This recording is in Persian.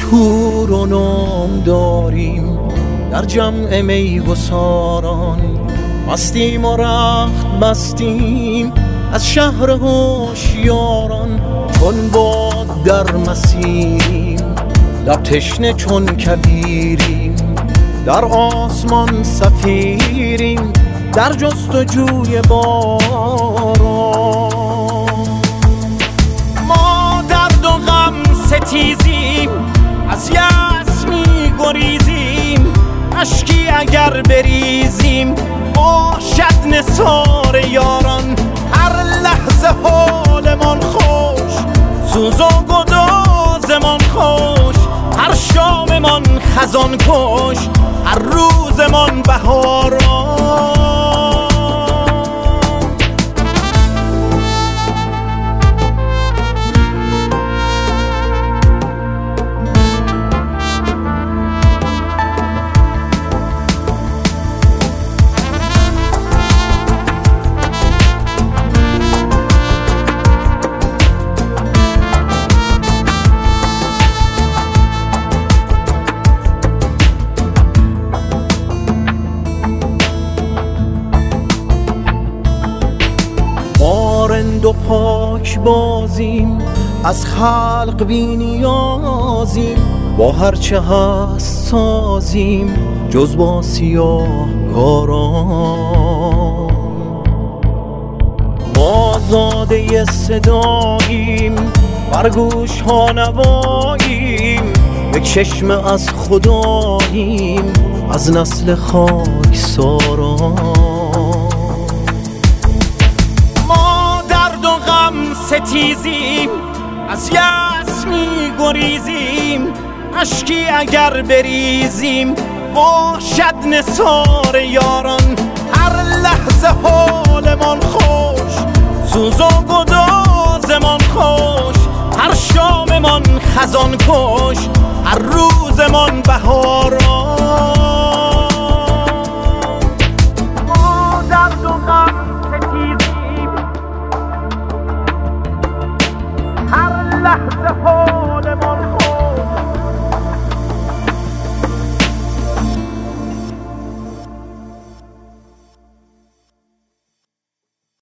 مشهور و نام داریم در جمع میگساران، مستیم و رخت بستیم از شهر هوشیاران. چون باد در مسیریم، لب تشنه چون کبیریم، در آسمان سفیریم در جستجوی باران. ما درد و غم ستیزیم، از یأس می گریزیم، اشکی اگر بریزیم باشد نثار یاران. هر لحظه حالمان خوش، سوز و گدازمان خوش، هر شاممان خزان کش، هر روزمان بهاران. رند و پاک بازیم، از خلق بی نیازیم، با هرچه هست سازیم جز با سیاه کاران. ما زاده صداییم، بر گوش ها نواییم، یک چشمه از خداییم از نسل خاک ساران. ستیزیم، از یأس می گریزیم، اشکی اگر بریزیم باشد نثار یاران. هر لحظه حالمان خوش، سوز و گدازمان خوش، هر شاممان خزان کش، هر روزمان بهاران. ما درد و غم ستیزیم، هر لحظه حالمان